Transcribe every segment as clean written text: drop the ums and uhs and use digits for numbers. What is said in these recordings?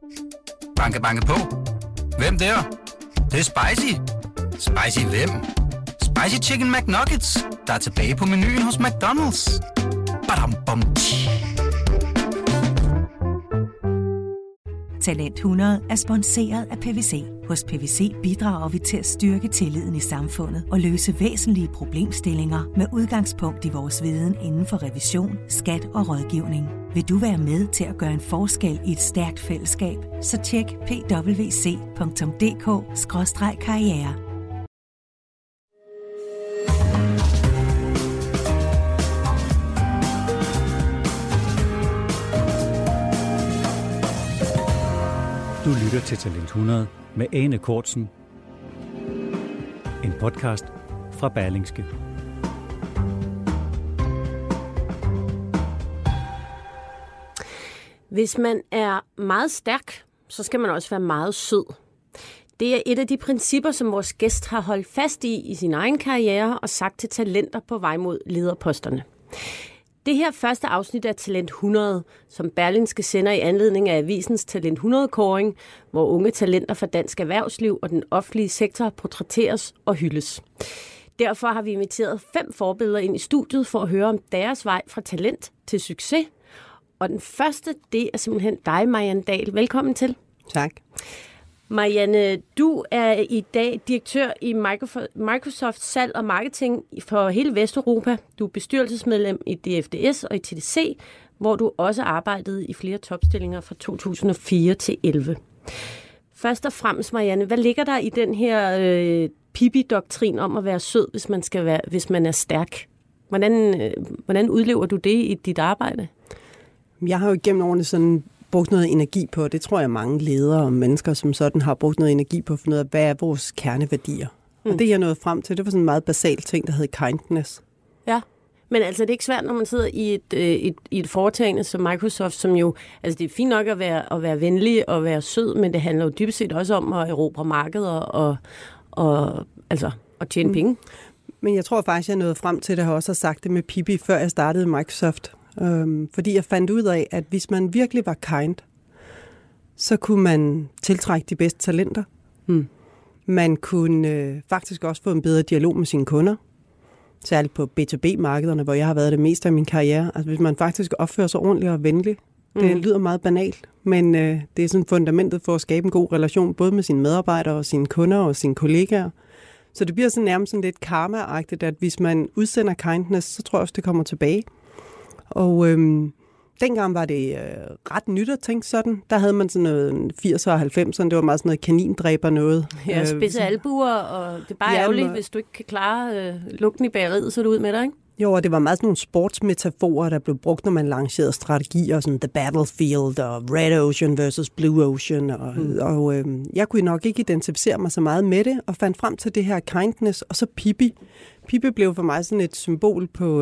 Banke, banke på. Hvem der? Det er spicy. Spicy hvem? Spicy Chicken McNuggets, der er tilbage på menuen hos McDonald's. Badum, bom, Talent 100 er sponsoreret af PwC. Hos PwC bidrager vi til at styrke tilliden i samfundet og løse væsentlige problemstillinger med udgangspunkt i vores viden inden for revision, skat og rådgivning. Vil du være med til at gøre en forskel i et stærkt fællesskab, så tjek pwc.dk/karriere. Du lytter til Talent 100 med Ane Cortzen. En podcast fra Berlingske. Hvis man er meget stærk, så skal man også være meget sød. Det er et af de principper, som vores gæst har holdt fast i sin egen karriere og sagt til talenter på vej mod lederposterne. Det her første afsnit af Talent 100, som Berlingske sender i anledning af avisens Talent 100-kåring, hvor unge talenter fra dansk erhvervsliv og den offentlige sektor portrætteres og hyldes. Derfor har vi inviteret 5 forbilleder ind i studiet for at høre om deres vej fra talent til succes. Og den første, det er simpelthen dig, Marianne Dahl. Velkommen til. Tak. Marianne, du er i dag direktør i Microsoft salg og marketing for hele Vesteuropa. Du er bestyrelsesmedlem i DFDS og i TDC, hvor du også arbejdede i flere topstillinger fra 2004 til 11. Først og fremmest, Marianne, hvad ligger der i den her Pippi-doktrin om at være sød, hvis man er stærk? Hvordan udlever du det i dit arbejde? Jeg har jo igennem årene sådan brugt noget energi på, det tror jeg mange ledere og mennesker som sådan har brugt noget energi på at finde ud af, hvad er vores kerneværdier. Og det jeg nåede frem til, det var sådan en meget basal ting, der hed kindness. Ja, men altså det er ikke svært, når man sidder i et foretagende som Microsoft, som jo, altså det er fint nok at være venlig og være sød, men det handler jo dybest set også om at erobre markeder og tjene penge. Men jeg tror faktisk, jeg nåede frem til, at jeg også har sagt det med Pippi, før jeg startede Microsoft. Fordi jeg fandt ud af, at hvis man virkelig var kind, så kunne man tiltrække de bedste talenter. Man kunne faktisk også få en bedre dialog med sine kunder. Særligt på B2B-markederne, hvor jeg har været det meste af min karriere. Altså hvis man faktisk opfører sig ordentligt og venligt. Det lyder meget banalt, men det er sådan fundamentet for at skabe en god relation, både med sine medarbejdere og sine kunder og sine kollegaer. Så det bliver sådan nærmest sådan lidt karma-agtigt, at hvis man udsender kindness, så tror jeg også, det kommer tilbage. Og dengang var det ret nyt at tænke sådan. Der havde man sådan noget 80'erne og 90'erne, det var meget sådan noget kanindræber noget. Ja, spidse albuer, og det er bare ærgerligt, hvis du ikke kan klare lugten i bageriet, så er du ud med dig, ikke? Jo, og det var meget sådan nogle sportsmetaforer, der blev brugt, når man lancerede strategier, sådan The Battlefield og Red Ocean versus Blue Ocean. Og jeg kunne nok ikke identificere mig så meget med det, og fandt frem til det her kindness, og så Pippi. Pippi blev for mig sådan et symbol på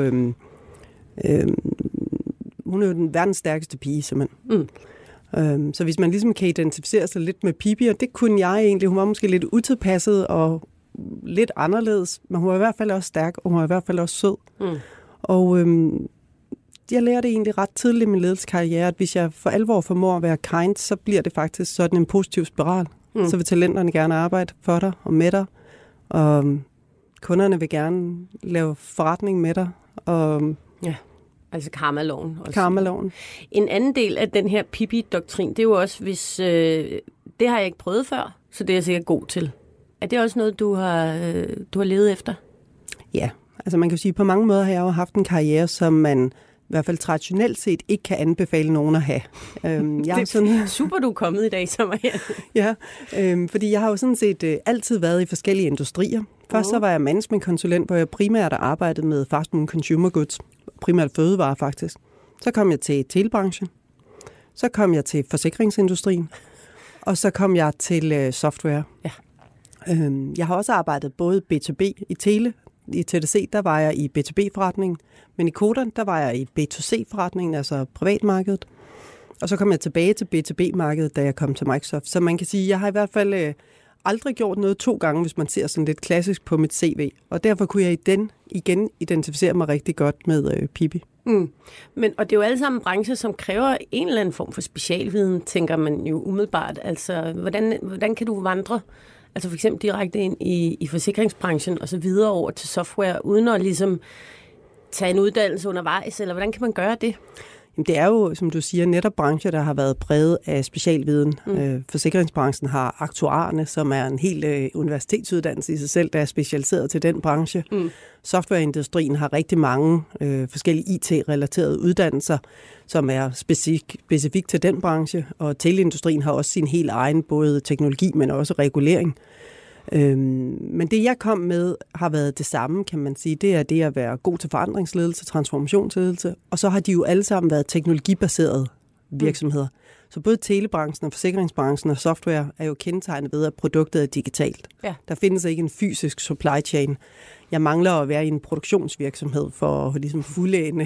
hun er jo den verdens stærkeste pige, simpelthen. Så hvis man ligesom kan identificere sig lidt med Pippi, og det kunne jeg egentlig, hun var måske lidt utilpasset og lidt anderledes, men hun var i hvert fald også stærk, og hun var i hvert fald også sød. Og jeg lærte egentlig ret tidligt i min ledelseskarriere, at hvis jeg for alvor formår at være kind, så bliver det faktisk sådan en positiv spiral. Så vil talenterne gerne arbejde for dig og med dig, og kunderne vil gerne lave forretning med dig, og ja. Altså karmaloven. Karmaloven. En anden del af den her Pippi-doktrin, det er jo også, hvis det har jeg ikke prøvet før, så det er jeg sikkert god til. Er det også noget, du har levet efter? Ja, altså man kan jo sige, på mange måder har jeg jo haft en karriere, som man i hvert fald traditionelt set ikke kan anbefale nogen at have. Det er sådan super, du er kommet i dag, så Marianne. Ja, fordi jeg har jo sådan set altid været i forskellige industrier. Først så var jeg managementkonsulent, hvor jeg primært arbejdede med fast moving consumer goods, primært fødevarer faktisk. Så kom jeg til telebranchen, så kom jeg til forsikringsindustrien, og så kom jeg til software. Ja. Jeg har også arbejdet både B2B i TDC, der var jeg i B2B-forretningen, men i Codan, der var jeg i B2C-forretningen, altså privatmarkedet. Og så kom jeg tilbage til B2B-markedet, da jeg kom til Microsoft. Så man kan sige, at jeg har i hvert fald aldrig gjort noget 2 gange, hvis man ser sådan lidt klassisk på mit CV. Og derfor kunne jeg igen identificere mig rigtig godt med Pippi. Og det er jo alle sammen brancher, som kræver en eller anden form for specialviden, tænker man jo umiddelbart. Altså, hvordan kan du vandre, altså for eksempel direkte ind i forsikringsbranchen og så videre over til software, uden at ligesom tage en uddannelse undervejs, eller hvordan kan man gøre det? Jamen, det er jo, som du siger, netop brancher, der har været præget af specialviden. Forsikringsbranchen har aktuarerne, som er en helt universitetsuddannelse i sig selv, der er specialiseret til den branche. Softwareindustrien har rigtig mange forskellige IT-relaterede uddannelser, som er specifikt til den branche, og teleindustrien har også sin helt egen både teknologi, men også regulering. Men det, jeg kom med, har været det samme, kan man sige. Det er det at være god til forandringsledelse, transformationsledelse, og så har de jo alle sammen været teknologibaserede virksomheder. Så både telebranchen og forsikringsbranchen og software er jo kendetegnet ved, at produktet er digitalt. Ja. Der findes ikke en fysisk supply chain. Jeg mangler at være i en produktionsvirksomhed for at ligesom fuldende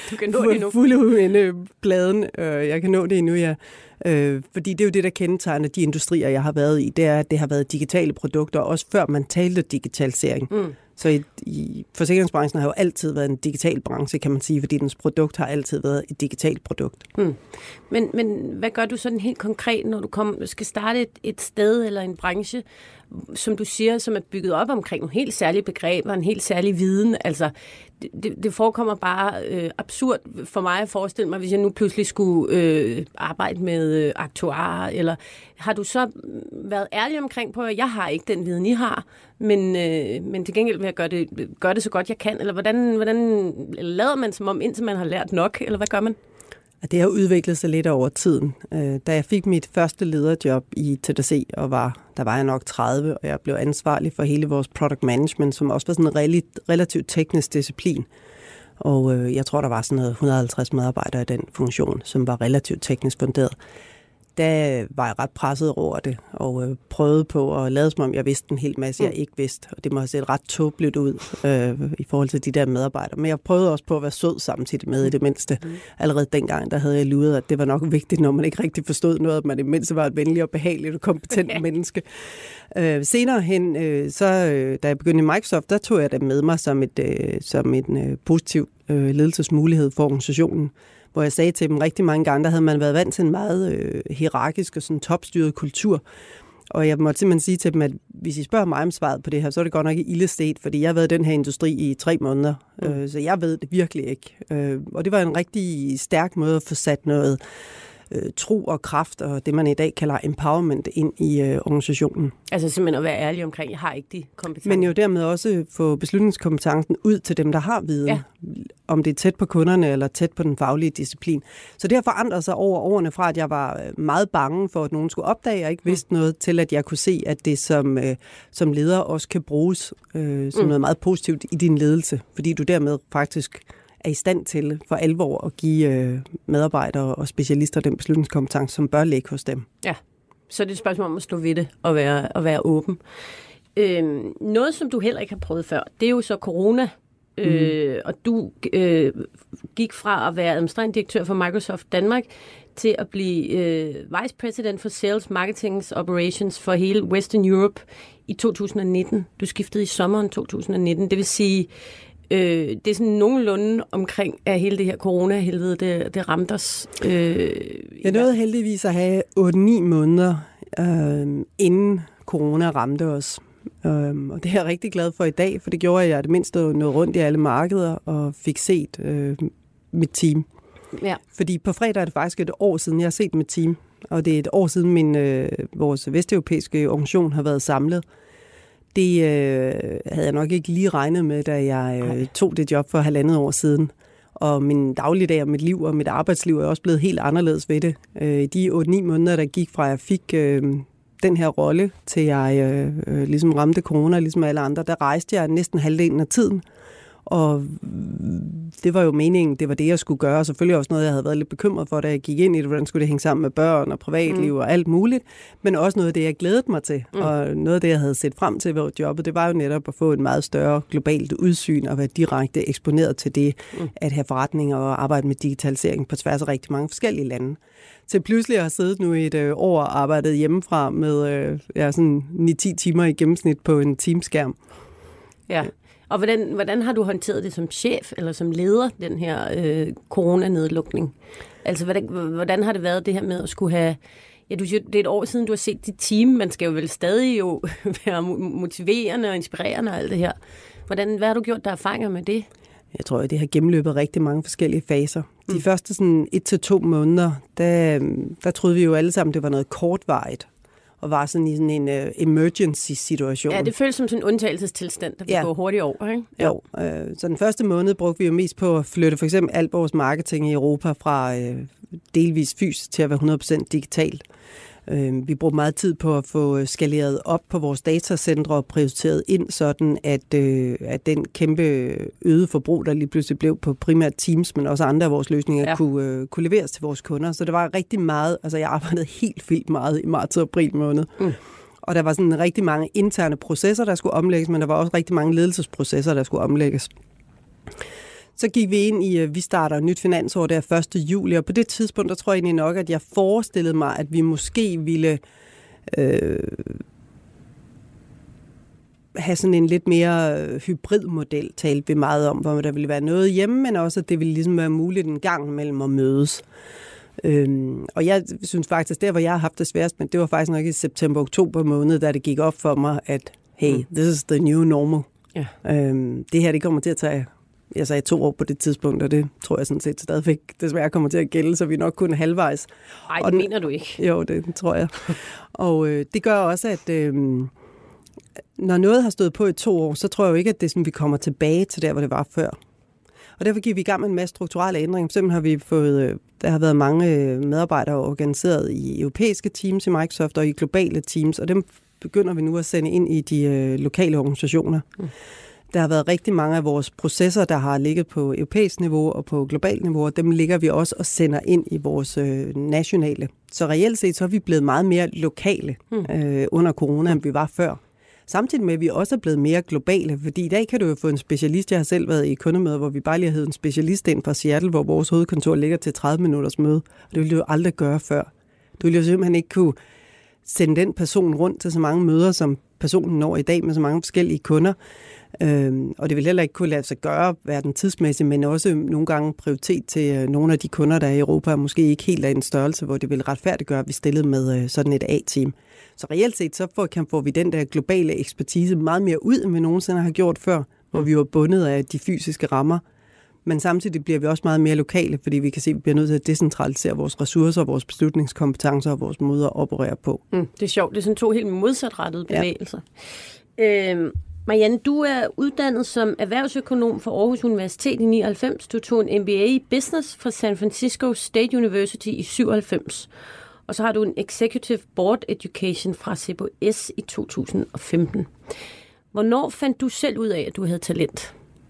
bladen. Jeg kan nå det endnu, ja. Fordi det er jo det, der kendetegner de industrier, jeg har været i. Det er, at det har været digitale produkter, også før man talte digitalisering. Så i forsikringsbranchen har jo altid været en digital branche, kan man sige, fordi dens produkt har altid været et digitalt produkt. Men hvad gør du sådan helt konkret, når du skal starte et sted eller en branche, som du siger, som er bygget op omkring nogle helt særlige begreber, en helt særlig viden? Altså, det forekommer bare absurd for mig at forestille mig, hvis jeg nu pludselig skulle arbejde med aktuarer, eller har du så været ærlig omkring på, at jeg har ikke den viden, I har, men til gengæld vil jeg gøre det så godt, jeg kan, eller hvordan lader man som om, indtil man har lært nok, eller hvad gør man? Det har udviklet sig lidt over tiden. Da jeg fik mit første lederjob i TDC, der var jeg nok 30, og jeg blev ansvarlig for hele vores product management, som også var sådan en relativt teknisk disciplin. Og jeg tror, der var sådan noget 150 medarbejdere i den funktion, som var relativt teknisk funderet. Der var jeg ret presset over det, og prøvede på at lade som om, jeg vidste en hel masse, jeg ikke vidste. Og det må have set ret tåbeligt ud i forhold til de der medarbejdere. Men jeg prøvede også på at være sød samtidig med i det mindste. Allerede dengang, der havde jeg luret, at det var nok vigtigt, når man ikke rigtig forstod noget, at man i mindste var et venligt og behageligt og kompetent menneske. Senere hen, da jeg begyndte i Microsoft, der tog jeg det med mig som en positiv ledelsesmulighed for organisationen, hvor jeg sagde til dem rigtig mange gange, der havde man været vant til en meget hierarkisk og sådan topstyret kultur. Og jeg måtte simpelthen sige til dem, at hvis I spørger mig om svaret på det her, så er det godt nok i ilde-stet, fordi jeg har været i den her industri i 3 måneder, så jeg ved det virkelig ikke. Og det var en rigtig stærk måde at få sat noget tro og kraft og det, man i dag kalder empowerment ind i organisationen. Altså simpelthen at være ærlig omkring, jeg har ikke de kompetencer. Men jo dermed også få beslutningskompetencen ud til dem, der har viden. Om det er tæt på kunderne eller tæt på den faglige disciplin. Så det har forandret sig over årene fra, at jeg var meget bange for, at nogen skulle opdage, og ikke vidste noget, til at jeg kunne se, at det som leder også kan bruges som noget meget positivt i din ledelse. Fordi du dermed faktisk er i stand til for alvor at give medarbejdere og specialister den beslutningskompetence, som bør ligge hos dem. Ja, så det er et spørgsmål om at stå ved det og være åben. Noget, som du heller ikke har prøvet før, det er jo så corona. Og du gik fra at være administrerende direktør for Microsoft Danmark til at blive vice president for Sales, Marketing Operations for hele Western Europe i 2019. Du skiftede i sommeren 2019. Det vil sige, det er sådan nogenlunde omkring, at hele det her corona-helvede, det ramte os. Jeg nåede heldigvis at have 8-9 måneder, inden corona ramte os. Og det er jeg rigtig glad for i dag, for det gjorde, at jeg det mindste nåede rundt i alle markeder og fik set mit team. Ja. Fordi på fredag er det faktisk et år siden, jeg har set mit team. Og det er et år siden, vores vesteuropæiske organisation har været samlet. Det havde jeg nok ikke lige regnet med, da jeg tog det job for 1,5 år siden. Og min dagligdag og mit liv og mit arbejdsliv er også blevet helt anderledes ved det. De 8-9 måneder, der gik fra, jeg fik den her rolle, til jeg ligesom ramte corona, ligesom alle andre, der rejste jeg næsten halvdelen af tiden. Og det var jo meningen, det var det, jeg skulle gøre. Og selvfølgelig også noget, jeg havde været lidt bekymret for, da jeg gik ind i det. Hvordan skulle det hænge sammen med børn og privatliv og alt muligt. Men også noget af det, jeg glædede mig til. Og noget af det, jeg havde set frem til ved jobbet, det var jo netop at få et meget større globalt udsyn og være direkte eksponeret til det, at have forretninger og arbejde med digitalisering på tværs af rigtig mange forskellige lande. Så pludselig har jeg siddet nu i et år og arbejdet hjemmefra med sådan 9-10 timer i gennemsnit på en Teams-skærm. Ja. Og hvordan har du håndteret det som chef eller som leder, den her coronanedlukning? Altså, hvordan har det været det her med at skulle have... Ja, det er et år siden, du har set dit team. Man skal jo vel stadig være motiverende og inspirerende og alt det her. Hvad har du gjort der erfaringer med det? Jeg tror, at det har gennemløbet rigtig mange forskellige faser. De første sådan 1-2 måneder, der troede vi jo alle sammen, det var noget kortvarigt. Og var sådan i sådan en emergency-situation. Ja, det føles som sådan en undtagelsestilstand, der vil gå hurtigt over, ikke? Ja. Jo, så den første måned brugte vi jo mest på at flytte for eksempel alt vores marketing i Europa fra delvis fysisk til at være 100% digitalt. Vi brugte meget tid på at få skaleret op på vores datacentre og prioriteret ind, sådan at den kæmpe øgede forbrug, der lige pludselig blev på primært Teams, men også andre af vores løsninger, kunne leveres til vores kunder. Så det var rigtig meget, altså jeg arbejdede helt vildt meget i marts og april måned. Og der var sådan rigtig mange interne processer, der skulle omlægges, men der var også rigtig mange ledelsesprocesser, der skulle omlægges. Så gik vi ind i, vi starter et nyt finansår der 1. juli, og på det tidspunkt, der tror jeg egentlig nok, at jeg forestillede mig, at vi måske ville have sådan en lidt mere hybridmodel, talte vi meget om, hvor der ville være noget hjemme, men også, at det ville ligesom være muligt en gang mellem at mødes. Og jeg synes faktisk, der hvor jeg har haft det sværest, men det var faktisk nok i september-oktober måned, da det gik op for mig, at hey, this is the new normal. Ja. Det her, det kommer til at tage... Jeg sagde 2 år på det tidspunkt, og det tror jeg sådan set stadigvæk desværre kommer til at gælde, så vi nok kun halvvejs. Nej, det mener du ikke. Jo, det tror jeg. Og det gør også, at når noget har stået på i 2 år, så tror jeg jo ikke, at det er sådan, vi kommer tilbage til der, hvor det var før. Og derfor gik vi i gang med en masse strukturelle ændringer. Simpelthen har vi fået, der har været mange medarbejdere organiseret i europæiske teams i Microsoft og i globale teams, og dem begynder vi nu at sende ind i de lokale organisationer. Der har været rigtig mange af vores processer, der har ligget på europæisk niveau og på globalt niveau, og dem ligger vi også og sender ind i vores nationale. Så reelt set så er vi blevet meget mere lokale under corona, end vi var før. Samtidig med, at vi også er blevet mere globale, fordi i dag kan du jo få en specialist. Jeg har selv været i kundemøder, hvor vi bare lige har hævet en specialist ind fra Seattle, hvor vores hovedkontor ligger til 30 minutters møde. Og det ville du jo aldrig gøre før. Du ville jo simpelthen ikke kunne sende den person rundt til så mange møder, som personen når i dag med så mange forskellige kunder. Og det vil heller ikke kunne lade sig gøre hverken tidsmæssigt, men også nogle gange prioritet til nogle af de kunder, der er i Europa, og måske ikke helt af en størrelse, hvor det vil retfærdiggøre, at vi stillede med sådan et A-team. Så reelt set, så får vi den der globale ekspertise meget mere ud, end vi nogensinde har gjort før, hvor vi var bundet af de fysiske rammer. Men samtidig bliver vi også meget mere lokale, fordi vi kan se, at vi bliver nødt til at decentralisere vores ressourcer, vores beslutningskompetencer og vores måder at operere på. Det er sjovt. Det er sådan 2 helt modsatrettede bevægelser. Ja. Marianne, du er uddannet som erhvervsøkonom fra Aarhus Universitet i 99. Du tog en MBA i Business fra San Francisco State University i 97. Og så har du en Executive Board Education fra CBS i 2015. Hvornår fandt du selv ud af, at du havde talent?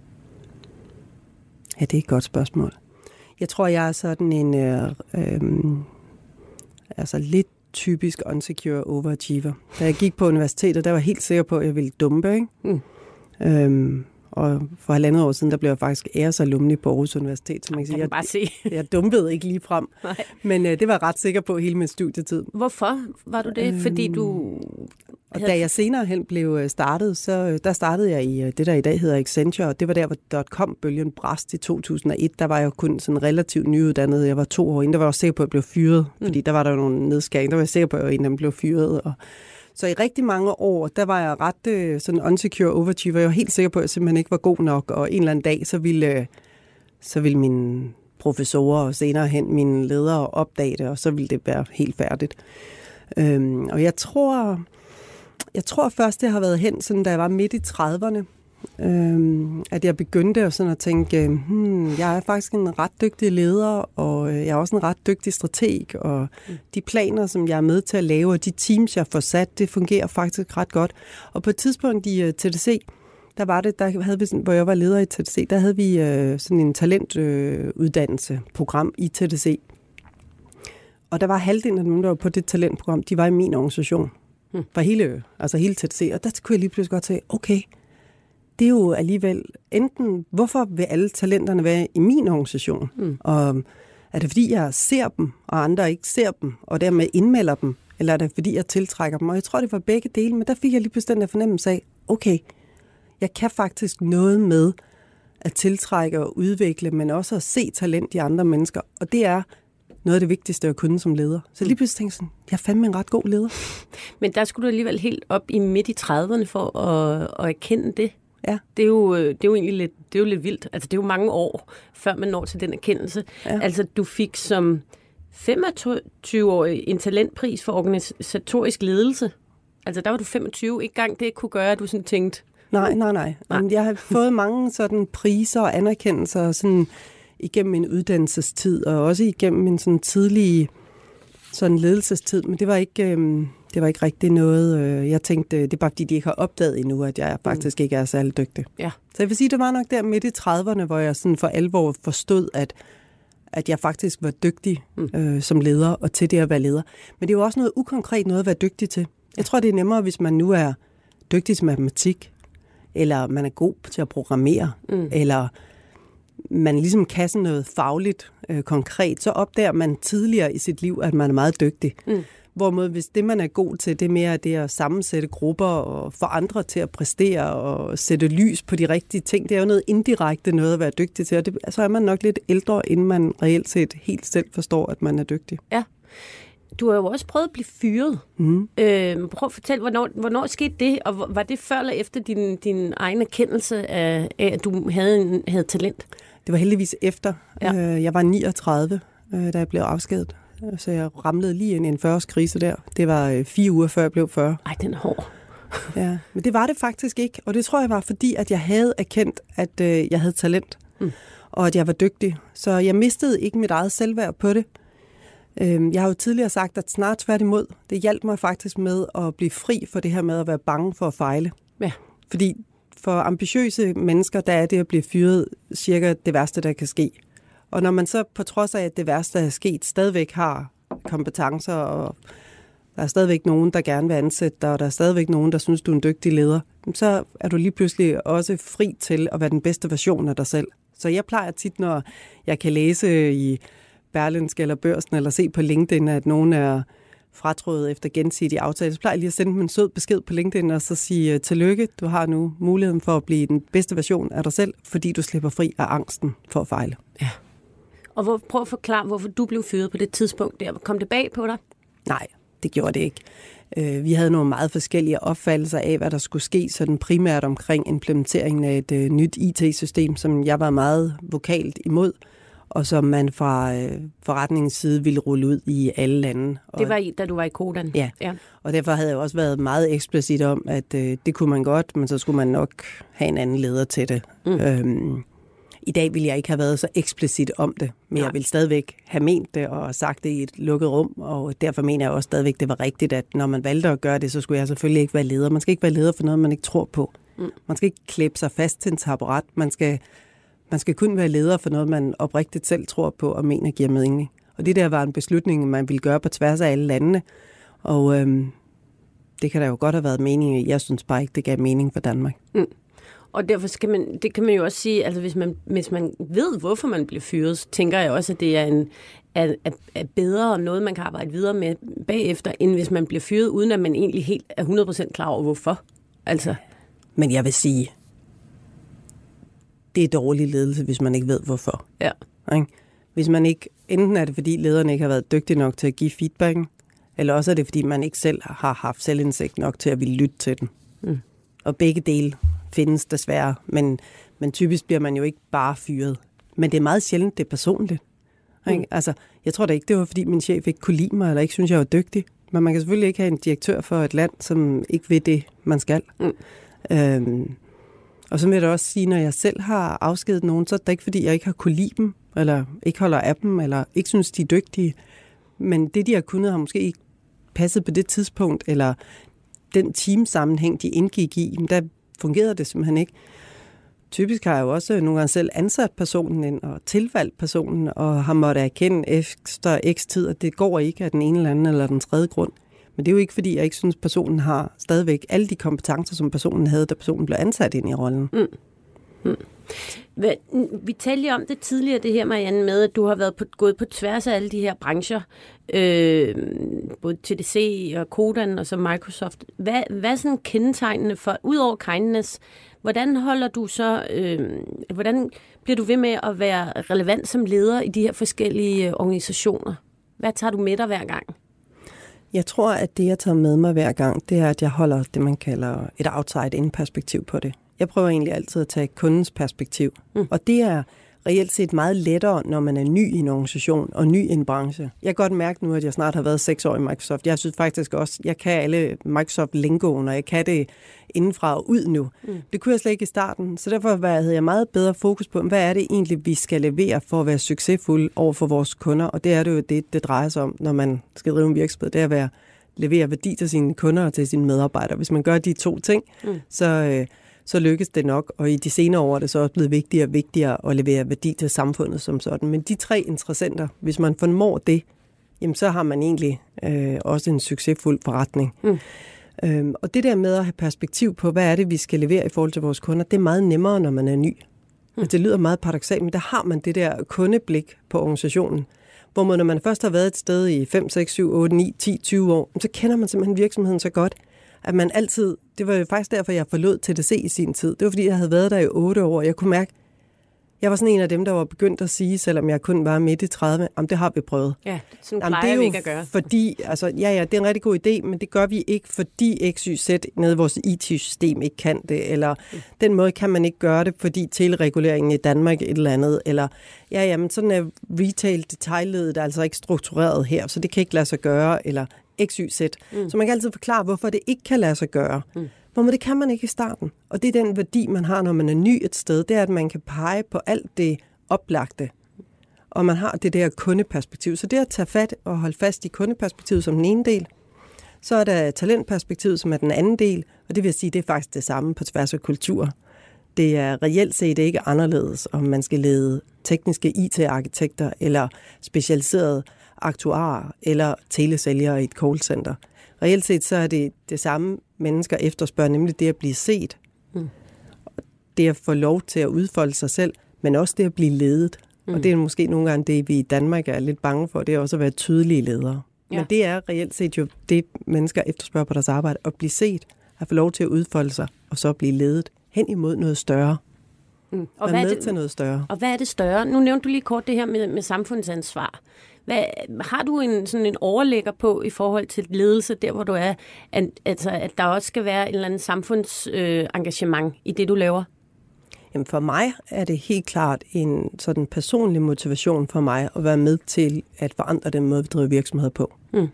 Ja, det er et godt spørgsmål. Jeg tror, jeg er sådan en lidt typisk unsecure overachiever. Da jeg gik på universitetet, der var jeg helt sikker på, at jeg ville dumpe, ikke? Og for 1,5 år siden, der blev jeg faktisk æresalumni på Aarhus Universitet. Så man kan sige, jeg dumpede ikke lige frem. Men det var jeg ret sikker på hele min studietid. Hvorfor var du det? Fordi du... Og da jeg senere hen blev startet, så der startede jeg i det, der i dag hedder Accenture, og det var der, hvor .com-bølgen brast i 2001. Der var jeg kun sådan relativt nyuddannet. Jeg var 2 år inden, der var jeg også sikker på, at jeg blev fyret, fordi der var der jo nogle nedskæringer. Der var jeg sikker på, at jeg en af dem blev fyret. Så i rigtig mange år, der var jeg ret sådan unsecure overachiever. Jeg var helt sikker på, at jeg simpelthen ikke var god nok, og en eller anden dag, så ville mine professorer og senere hen mine ledere opdage det, og så ville det være helt færdigt. Og jeg tror først, det har været hen, sådan, da jeg var midt i 30'erne, at jeg begyndte sådan at tænke, jeg er faktisk en ret dygtig leder, og jeg er også en ret dygtig strateg, og de planer, som jeg er med til at lave, og de teams, jeg får sat, det fungerer faktisk ret godt. Og på et tidspunkt i TDC, der havde vi, hvor jeg var leder i TDC, der havde vi sådan en talentuddannelse-program i TDC. Og der var halvdelen af dem, der var på det talentprogram, de var i min organisation. For hele TDC. Og der kunne jeg lige pludselig godt sige, okay, det er jo alligevel enten, hvorfor vil alle talenterne være i min organisation? Og er det fordi, jeg ser dem, og andre ikke ser dem, og dermed indmelder dem? Eller er det fordi, jeg tiltrækker dem? Og jeg tror, det var begge dele, men der fik jeg lige pludselig den der fornemmelse af, okay, Jeg kan faktisk noget med at tiltrække og udvikle, men også at se talent i andre mennesker. Og det er noget af det vigtigste at kunne som leder. Så lige pludselig tænkte jeg sådan, jeg er fandme en ret god leder. Men der skulle du alligevel helt op i midt i 30'erne for at erkende det. Ja. Det er jo egentlig lidt vildt. Altså, det er jo mange år, før man når til den erkendelse. Ja. Altså, du fik som 25-årig en talentpris for organisatorisk ledelse. Altså, der var du 25. Ikke gang det kunne gøre, at du sådan tænkte... Nej. Men jeg har fået mange sådan priser og anerkendelser sådan igennem min uddannelsestid, og også igennem min sådan tidlige sådan ledelsestid, men det var ikke rigtig noget, jeg tænkte, det er bare fordi, de ikke har opdaget endnu, at jeg faktisk ikke er særlig dygtig. Ja. Så jeg vil sige, det var nok der midt i 30'erne, hvor jeg sådan for alvor forstod, at jeg faktisk var dygtig som leder, og til det at være leder. Men det er jo også noget ukonkret noget at være dygtig til. Jeg tror, det er nemmere, hvis man nu er dygtig til matematik, eller man er god til at programmere, eller man ligesom kan sådan noget fagligt konkret, så opdager man tidligere i sit liv, at man er meget dygtig. Hvorimod hvis det, man er god til, det er mere det at sammensætte grupper og få andre til at præstere og sætte lys på de rigtige ting. Det er jo noget indirekte noget at være dygtig til, og så er man nok lidt ældre, inden man reelt set helt selv forstår, at man er dygtig. Ja. Du har jo også prøvet at blive fyret. Prøv at fortælle, hvornår skete det, og var det før eller efter din egen erkendelse af, at du havde talent? Det var heldigvis efter. Ja. Jeg var 39, da jeg blev afskediget. Så jeg ramlede lige ind i en 40-årskrise der. Det var 4 uger før jeg blev 40. Ej, den er hård. Ja, men det var det faktisk ikke. Og det tror jeg var fordi, at jeg havde erkendt, at jeg havde talent. Og at jeg var dygtig. Så jeg mistede ikke mit eget selvværd på det. Jeg har jo tidligere sagt, at snart tværtimod, det hjalp mig faktisk med at blive fri for det her med at være bange for at fejle. Ja. Fordi for ambitiøse mennesker, der er det at blive fyret cirka det værste, der kan ske. Og når man så på trods af, at det værste er sket, stadigvæk har kompetencer, og der er stadigvæk nogen, der gerne vil ansætte dig, og der er stadigvæk nogen, der synes, du er en dygtig leder, så er du lige pludselig også fri til at være den bedste version af dig selv. Så jeg plejer tit, når jeg kan læse i Berlingske eller Børsen, eller se på LinkedIn, at nogen er fratrådet efter gensidig aftale, så plejer jeg lige at sende dem en sød besked på LinkedIn, og så sige, tillykke, du har nu muligheden for at blive den bedste version af dig selv, fordi du slipper fri af angsten for at fejle. Ja. Og prøv at forklare, hvorfor du blev fyret på det tidspunkt der. Kom det bag på dig? Nej, det gjorde det ikke. Vi havde nogle meget forskellige opfattelser af, hvad der skulle ske, sådan primært omkring implementeringen af et nyt IT-system, som jeg var meget vokalt imod, og som man fra forretningens side ville rulle ud i alle lande. Det var da du var i Codan? Ja, og derfor havde jeg også været meget eksplicit om, at det kunne man godt, men så skulle man nok have en anden leder til det. I dag ville jeg ikke have været så eksplicit om det, men jeg ville stadigvæk have ment det og sagt det i et lukket rum, og derfor mener jeg også stadigvæk, det var rigtigt, at når man valgte at gøre det, så skulle jeg selvfølgelig ikke være leder. Man skal ikke være leder for noget, man ikke tror på. Man skal ikke klæbe sig fast til en taburet. Man skal kun være leder for noget, man oprigtigt selv tror på og mener giver mening. Og det der var en beslutning, man ville gøre på tværs af alle landene, og det kan da jo godt have været meningen i. Jeg synes bare ikke, det gav mening for Danmark. Og derfor det kan man jo også sige, altså hvis man ved, hvorfor man bliver fyret, så tænker jeg også, at det er bedre og noget, man kan arbejde videre med bagefter, end hvis man bliver fyret, uden at man egentlig helt er 100% klar over, hvorfor. Altså. Men jeg vil sige, det er dårlig ledelse, hvis man ikke ved, hvorfor. Ja. Hvis man ikke, enten er det, fordi lederen ikke har været dygtig nok til at give feedbacken, eller også er det, fordi man ikke selv har haft selvindsigt nok til at ville lytte til den. Og begge dele findes desværre, men typisk bliver man jo ikke bare fyret. Men det er meget sjældent, det er personligt. Altså, jeg tror da ikke, det var, fordi min chef ikke kunne lide mig, eller ikke synes, jeg var dygtig. Men man kan selvfølgelig ikke have en direktør for et land, som ikke ved det, man skal. Og så vil jeg da også sige, når jeg selv har afskediget nogen, så er det ikke, fordi jeg ikke har kunne lide dem, eller ikke holder af dem, eller ikke synes, de er dygtige. Men det, de har kunnet, har måske ikke passet på det tidspunkt, eller den teamsammenhæng, de indgik i, der fungerede det simpelthen ikke. Typisk har jeg jo også nogle gange selv ansat personen ind og tilvalgt personen, og har måttet erkende efter x tid, at det går ikke af den ene eller anden eller den tredje grund. Men det er jo ikke, fordi jeg ikke synes, personen har stadigvæk alle de kompetencer, som personen havde, da personen blev ansat ind i rollen. Vi talte lige om det tidligere, det her, Marianne, med, at du har været gået på tværs af alle de her brancher, både TDC og Codan og så Microsoft. Hvad er sådan kendetegnende for, udover kindness, hvordan holder du så, hvordan bliver du ved med at være relevant som leder i de her forskellige organisationer? Hvad tager du med dig hver gang? Jeg tror, at det, jeg tager med mig hver gang, det er, at jeg holder det, man kalder et outside-in-perspektiv på det. Jeg prøver egentlig altid at tage kundens perspektiv. Og det er reelt set meget lettere, når man er ny i en organisation og ny i en branche. Jeg kan godt mærke nu, at jeg snart har været 6 år i Microsoft. Jeg synes faktisk også, jeg kan alle Microsoft-lingoen, og jeg kan det indenfra og ud nu. Det kunne jeg slet ikke i starten, så derfor havde jeg meget bedre fokus på, hvad er det egentlig, vi skal levere for at være succesfulde over for vores kunder. Og det er det jo det drejer sig om, når man skal drive en virksomhed. Det er at levere værdi til sine kunder og til sine medarbejdere. Hvis man gør de 2 ting, så lykkes det nok, og i de senere år er det så også blevet vigtigere og vigtigere at levere værdi til samfundet som sådan. Men de 3 interessenter, hvis man formår det, jamen så har man egentlig også en succesfuld forretning. Og det der med at have perspektiv på, hvad er det, vi skal levere i forhold til vores kunder, det er meget nemmere, når man er ny. Det lyder meget paradoksalt, men der har man det der kundeblik på organisationen, hvor man, når man først har været et sted i 5, 6, 7, 8, 9, 10, 20 år, så kender man simpelthen virksomheden så godt, at man altid, det var jo faktisk derfor, jeg forlod TDC i sin tid. Det var fordi, jeg havde været der i 8 år, og jeg kunne mærke, jeg var sådan en af dem, der var begyndt at sige, selvom jeg kun var midt i 30, jamen det har vi prøvet. Ja, sådan plejer vi ikke at gøre. Fordi, altså, ja, det er en rigtig god idé, men det gør vi ikke, fordi XYZ nede i vores IT-system ikke kan det, eller den måde kan man ikke gøre det, fordi telereguleringen i Danmark et eller andet, eller men sådan er retail-detailledet altså ikke struktureret her, så det kan ikke lade sig gøre, eller XYZ. Så man kan altid forklare, hvorfor det ikke kan lade sig gøre. Men det kan man ikke i starten. Og det er den værdi, man har, når man er ny et sted, det er, at man kan pege på alt det oplagte. Og man har det der kundeperspektiv. Så det at tage fat og holde fast i kundeperspektivet som den ene del. Så er der talentperspektivet, som er den anden del. Og det vil sige, det er faktisk det samme på tværs af kultur. Det er reelt set ikke anderledes, om man skal lede tekniske IT-arkitekter eller specialiserede aktuarer eller telesælgere i et callcenter. Reelt set så er det samme mennesker efterspørger, nemlig det at blive set. Det at få lov til at udfolde sig selv, men også det at blive ledet. Og det er måske nogle gange det, vi i Danmark er lidt bange for, det er også at være tydelige ledere. Ja. Men det er reelt set jo det, mennesker efterspørger på deres arbejde, at blive set, at få lov til at udfolde sig, og så blive ledet hen imod noget større. Og hvad er det til noget større? Og hvad er det større? Nu nævnte du lige kort det her med samfundsansvar. Har du sådan en overlægger på i forhold til ledelse, der hvor du er, at der også skal være en eller anden samfundsengagement i det, du laver? Jamen for mig er det helt klart en sådan personlig motivation for mig at være med til at forandre den måde, vi driver virksomheder på.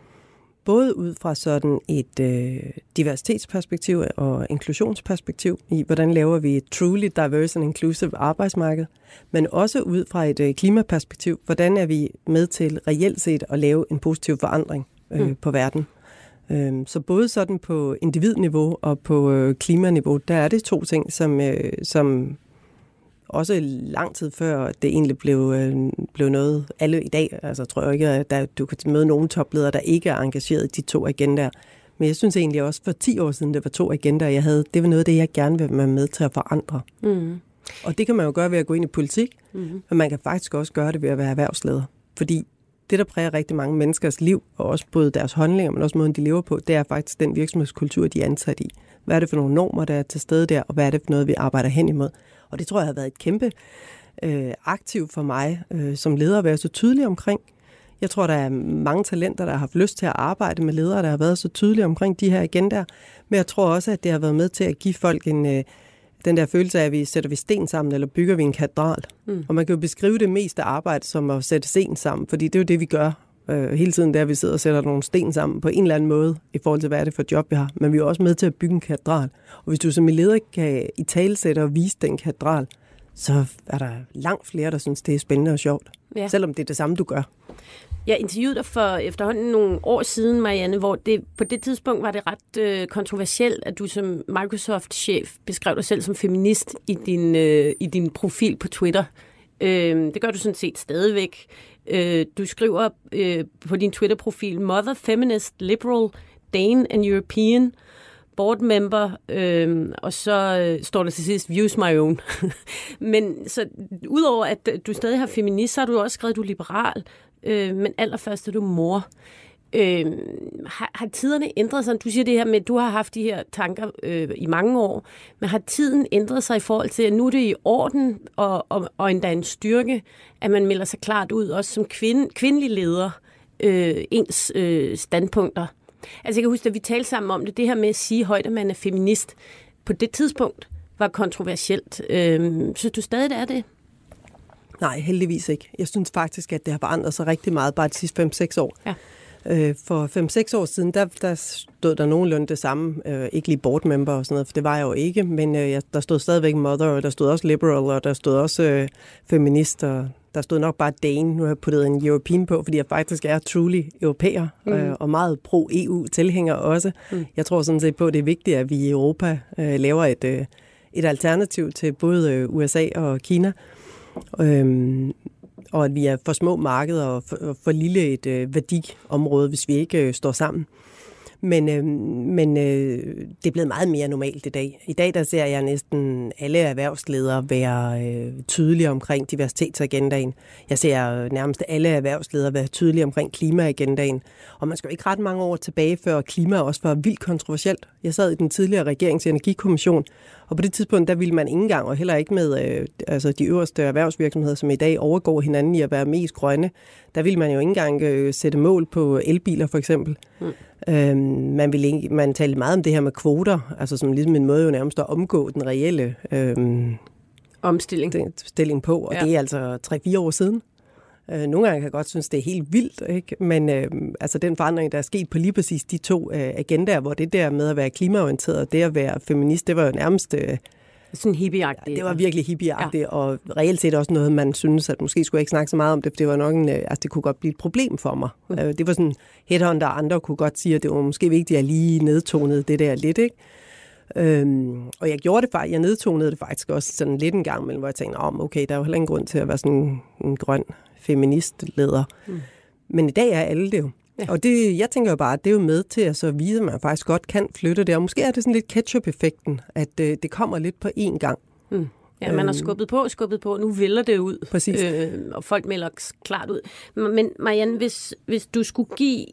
Både ud fra sådan et diversitetsperspektiv og inklusionsperspektiv i, hvordan laver vi et truly diverse and inclusive arbejdsmarked, men også ud fra et klimaperspektiv, hvordan er vi med til reelt set at lave en positiv forandring på verden. Så både sådan på individniveau og på klimaniveau, der er det 2 ting, som også lang tid før det egentlig blev noget, alle i dag, altså tror jeg ikke, at du kan møde nogen topledere, der ikke er engageret i de 2 agendaer. Men jeg synes egentlig også, for 10 år siden, det var 2 agendaer, jeg havde. Det var noget af det, jeg gerne vil være med til at forandre. Og det kan man jo gøre ved at gå ind i politik, men man kan faktisk også gøre det ved at være erhvervsleder. Fordi det, der præger rigtig mange menneskers liv, og også både deres handlinger, men også måden, de lever på, det er faktisk den virksomhedskultur, de er ansat i. Hvad er det for nogle normer, der er til stede der, og hvad er det for noget, vi arbejder hen imod? Og det tror jeg har været et kæmpe aktiv for mig som leder at være så tydelig omkring. Jeg tror, der er mange talenter, der har haft lyst til at arbejde med ledere, der har været så tydelige omkring de her agendaer. Men jeg tror også, at det har været med til at give folk den der følelse af, at vi sætter sten sammen, eller bygger vi en katedral. Og man kan jo beskrive det meste arbejde som at sætte sten sammen, fordi det er jo det, vi gør hele tiden, der vi sidder og sætter nogle sten sammen på en eller anden måde, i forhold til, hvad er det for et job, vi har. Men vi er også med til at bygge en katedral. Og hvis du som leder kan italesætte og vise den katedral, så er der langt flere, der synes, det er spændende og sjovt. Ja. Selvom det er det samme, du gør. Jeg interviewede dig for efterhånden nogle år siden, Marianne, hvor på det tidspunkt var det ret kontroversielt, at du som Microsoft-chef beskrev dig selv som feminist i din profil på Twitter. Det gør du sådan set stadigvæk. Du skriver på din Twitter-profil, Mother, Feminist, Liberal, Dane and European, board member, og så står der til sidst, views my own. Men så udover at du stadig har feminist, så har du også skrevet, at du er liberal, men allerførst er du mor. Har tiderne ændret sig? Du siger det her med, at du har haft de her tanker i mange år, men har tiden ændret sig i forhold til, at nu er det i orden, og endda en styrke, at man melder sig klart ud, også som kvindelig leder, ens standpunkter? Altså jeg kan huske, at vi talte sammen om det her med at sige højt, at man er feminist, på det tidspunkt var kontroversielt. Synes du stadig, det er det? Nej, heldigvis ikke. Jeg synes faktisk, at det har forandret sig rigtig meget bare de sidste 5-6 år. Ja. For 5-6 år siden, der stod der nogenlunde det samme. Ikke lige board member og sådan noget, for det var jeg jo ikke. Men der stod stadigvæk mother, og der stod også liberal, og der stod også feminist, og der stod nok bare Dane. Nu har jeg puttet en European på, fordi jeg faktisk er truly europæer, og meget pro-EU-tilhænger også. Jeg tror sådan set på, at det er vigtigt, at vi i Europa laver et alternativ til både USA og Kina. Og at vi er for små markeder og for lille et værdiområde, hvis vi ikke står sammen. Men det er blevet meget mere normalt i dag. I dag der ser jeg næsten alle erhvervsledere være tydelige omkring diversitetsagendaen. Jeg ser nærmest alle erhvervsledere være tydelige omkring klimaagendaen. Og man skal jo ikke ret mange år tilbage, før klima også var vildt kontroversielt. Jeg sad i den tidligere regerings energikommission, og på det tidspunkt, der ville man ikke engang, og heller ikke med de øverste erhvervsvirksomheder, som i dag overgår hinanden i at være mest grønne, der ville man jo ikke engang sætte mål på elbiler for eksempel. Man talte meget om det her med kvoter, altså som ligesom en måde jo nærmest at omgå den reelle omstilling på, og det er altså 3-4 år siden. Nogle gange kan jeg godt synes, det er helt vildt, ikke? Men den forandring, der er sket på lige præcis de to agendaer, hvor det der med at være klimaorienteret og det at være feminist, det var jo nærmest sådan hippieagtigt. Det var virkelig hippieagtigt, og reelt set også noget, man synes, at måske skulle jeg ikke snakke så meget om det, for det var nok det kunne godt blive et problem for mig. Det var sådan, Headhunter og andre kunne godt sige, at det var måske vigtigt, at jeg lige nedtonede det der lidt, ikke? Og jeg gjorde det faktisk, jeg nedtonede det faktisk også sådan lidt en gang, hvor jeg tænkte, okay, der er jo heller ingen grund til at være sådan en grøn feministleder. Men i dag er alle det jo. Ja. Og jeg tænker jo bare, at det er jo med til at så vise, at man faktisk godt kan flytte det. Og måske er det sådan lidt ketchup-effekten, at det kommer lidt på én gang. Ja, man har skubbet på, nu vælger det ud. Præcis. Og folk melder klart ud. Men Marianne, hvis du skulle give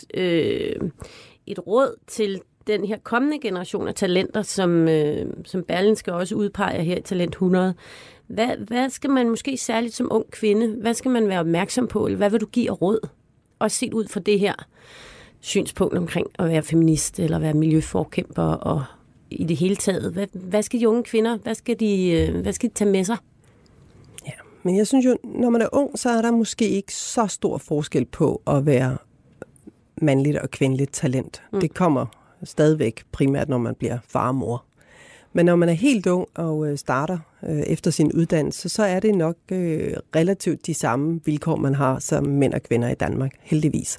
et råd til den her kommende generation af talenter, som Berlingske også udpeger her i Talent 100, hvad skal man måske særligt som ung kvinde, hvad skal man være opmærksom på, eller hvad vil du give af råd? Også set ud fra det her synspunkt omkring at være feminist, eller være miljøforkæmper, og i det hele taget. Hvad skal de unge kvinder, hvad skal de tage med sig? Ja, men jeg synes jo, når man er ung, så er der måske ikke så stor forskel på at være mandligt og kvindeligt talent. Det kommer stadigvæk primært, når man bliver far og mor. Men når man er helt ung og starter efter sin uddannelse, så er det nok relativt de samme vilkår, man har som mænd og kvinder i Danmark, heldigvis.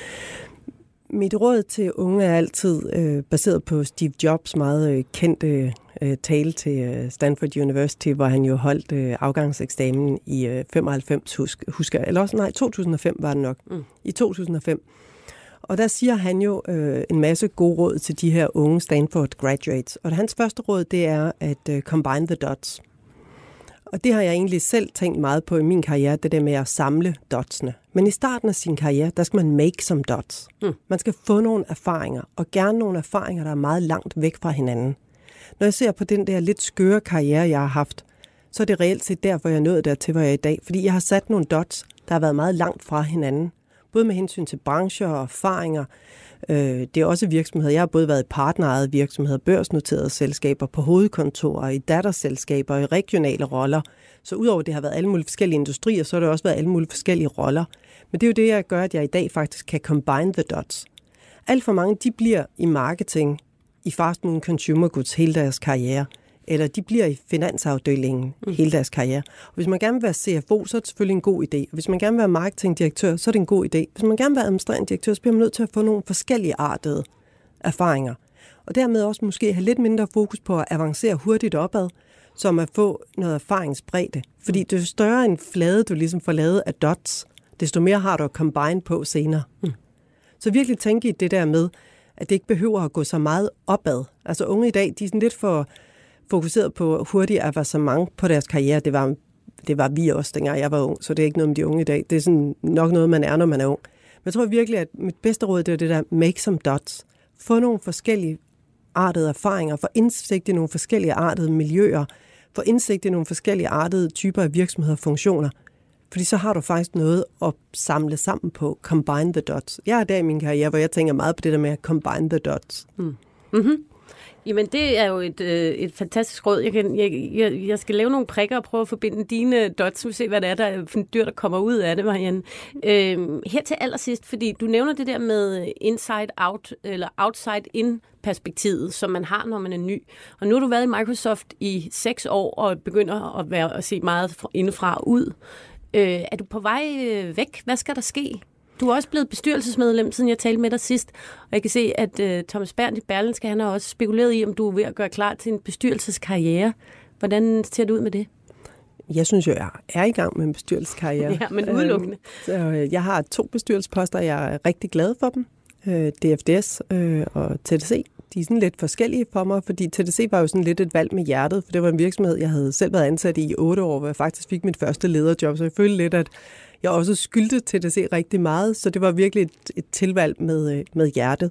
Mit råd til unge er altid baseret på Steve Jobs meget kendte tale til Stanford University, hvor han jo holdt afgangseksamen i 95, husker jeg. Eller også, nej, 2005 var det nok. I 2005. Og der siger han jo en masse gode råd til de her unge Stanford graduates. Og hans første råd, det er at combine the dots. Og det har jeg egentlig selv tænkt meget på i min karriere, det der med at samle dotsene. Men i starten af sin karriere, der skal man make some dots. Man skal få nogle erfaringer, og gerne nogle erfaringer, der er meget langt væk fra hinanden. Når jeg ser på den der lidt skøre karriere, jeg har haft, så er det reelt set derfor, jeg er nået dertil, hvor jeg er i dag. Fordi jeg har sat nogle dots, der har været meget langt fra hinanden. Både med hensyn til brancher og erfaringer. Det er også virksomheder. Jeg har både været i partnerejede virksomheder, børsnoterede selskaber, på hovedkontorer, i datterselskaber, i regionale roller. Så udover det har været alle mulige forskellige industrier, så har det også været alle mulige forskellige roller. Men det er jo det, jeg gør, at jeg i dag faktisk kan combine the dots. Alt for mange, de bliver i marketing, i fast moving consumer goods hele deres karriere. Eller de bliver i finansafdelingen hele deres karriere. Og hvis man gerne vil være CFO, så er det selvfølgelig en god idé. Og hvis man gerne vil være marketingdirektør, så er det en god idé. Hvis man gerne vil være administrerende direktør, så bliver man nødt til at få nogle forskellige artede erfaringer. Og dermed også måske have lidt mindre fokus på at avancere hurtigt opad, som at få noget erfaringsbredde. Fordi det er større en flade, du ligesom får lavet af dots, desto mere har du at combine på senere. Så virkelig tænke i det der med, At det ikke behøver at gå så meget opad. Altså unge i dag, de er sådan lidt for fokuseret på hurtigt avancement på deres karriere. Det var vi også, dengang jeg var ung, så det er ikke noget med de unge i dag. Det er sådan nok noget, man er, når man er ung. Men jeg tror virkelig, at mit bedste råd, det er det der, make some dots. Få nogle forskellige artede erfaringer, få indsigt i nogle forskellige artede miljøer, få indsigt i nogle forskellige artede typer af virksomheder og funktioner. Fordi så har du faktisk noget at samle sammen på. Combine the dots. Jeg er der i min karriere, hvor jeg tænker meget på det der med at combine the dots. Mm-hmm. Jamen, det er jo et fantastisk råd. Jeg skal lave nogle prikker og prøve at forbinde dine dots, så vi se, hvad det er, der er dyr, der kommer ud af det, Marianne. Her til allersidst, fordi du nævner det der med inside out, eller outside in perspektivet, som man har, når man er ny. Og nu har du været i Microsoft i 6 år, og begynder at se meget indefra og ud. Er du på vej væk? Hvad skal der ske? Du er også blevet bestyrelsesmedlem, siden jeg talte med dig sidst. Og jeg kan se, at Thomas Berndt i Berlingske, han har også spekuleret i, om du er ved at gøre klar til en bestyrelseskarriere. Hvordan ser det ud med det? Jeg synes jo, jeg er i gang med en bestyrelseskarriere. Ja, men udelukkende. Jeg har 2 bestyrelsesposter, jeg er rigtig glad for dem. DFDS og TDC. De er sådan lidt forskellige for mig, fordi TDC var jo sådan lidt et valg med hjertet, for det var en virksomhed, jeg havde selv været ansat i 8 år, hvor jeg faktisk fik mit første lederjob, så jeg følte lidt, at jeg også skyldte TDC rigtig meget, så det var virkelig et tilvalg med hjertet.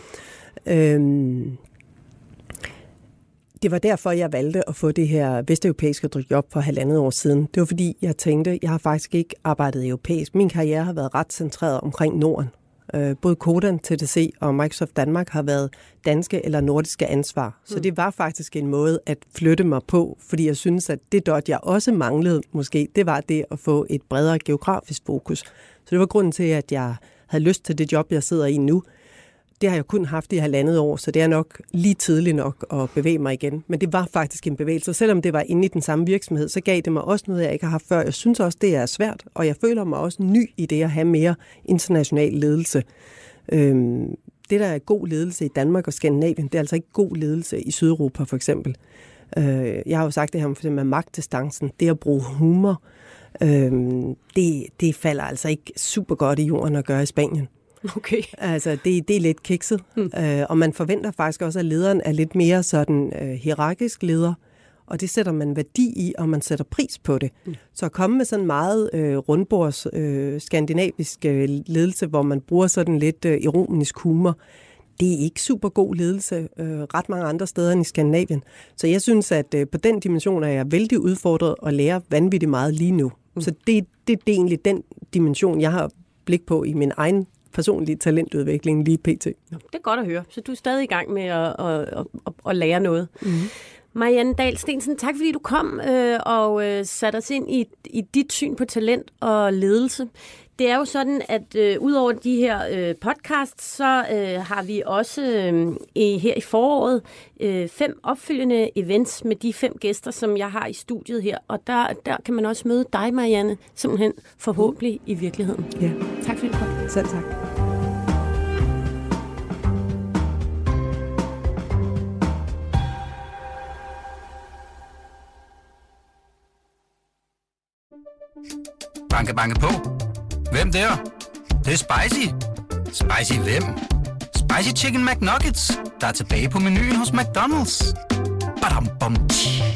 Det var derfor, jeg valgte at få det her vesteuropæiske job for 1,5 år siden. Det var fordi, jeg tænkte, jeg har faktisk ikke arbejdet europæisk. Min karriere har været ret centreret omkring Norden. Både Codan, TDC og Microsoft Danmark har været danske eller nordiske ansvar. Så det var faktisk en måde at flytte mig på, fordi jeg synes, at det dot, jeg også manglede måske, det var det at få et bredere geografisk fokus. Så det var grunden til, at jeg havde lyst til det job, jeg sidder i nu. Det har jeg kun haft i 1,5 år, så det er nok lige tidligt nok at bevæge mig igen. Men det var faktisk en bevægelse. Selvom det var inde i den samme virksomhed, så gav det mig også noget, jeg ikke har haft før. Jeg synes også, det er svært, og jeg føler mig også ny i det at have mere international ledelse. Det, der er god ledelse i Danmark og Skandinavien, det er altså ikke god ledelse i Sydeuropa for eksempel. Jeg har jo sagt det her med magtdistancen, det at bruge humor, det falder altså ikke super godt i jorden at gøre i Spanien. Okay. Altså, det er lidt kikset, og man forventer faktisk også, at lederen er lidt mere sådan hierarkisk leder, og det sætter man værdi i, og man sætter pris på det. Så at komme med sådan meget rundbords skandinavisk ledelse, hvor man bruger sådan lidt ironisk humor, det er ikke super god ledelse ret mange andre steder end i Skandinavien. Så jeg synes, at på den dimension er jeg vældig udfordret og lærer vanvittigt meget lige nu. Så det er egentlig den dimension, jeg har blik på i min egen personlige talentudvikling lige pt. Det er godt at høre. Så du er stadig i gang med at lære noget. Marianne Dahl Steensen, tak fordi du kom og satte os ind i dit syn på talent og ledelse. Det er jo sådan, at udover de her podcasts, så har vi også her i foråret 5 opfølgende events med de 5 gæster, som jeg har i studiet her. Og der kan man også møde dig, Marianne, simpelthen forhåbentlig i virkeligheden. Ja. Tak fordi du kom. Selv tak. Banke, banke på. Hvem der? Det er spicy. Spicy hvem? Spicy Chicken McNuggets, der er tilbage på menuen hos McDonald's. Badum, bom, tji.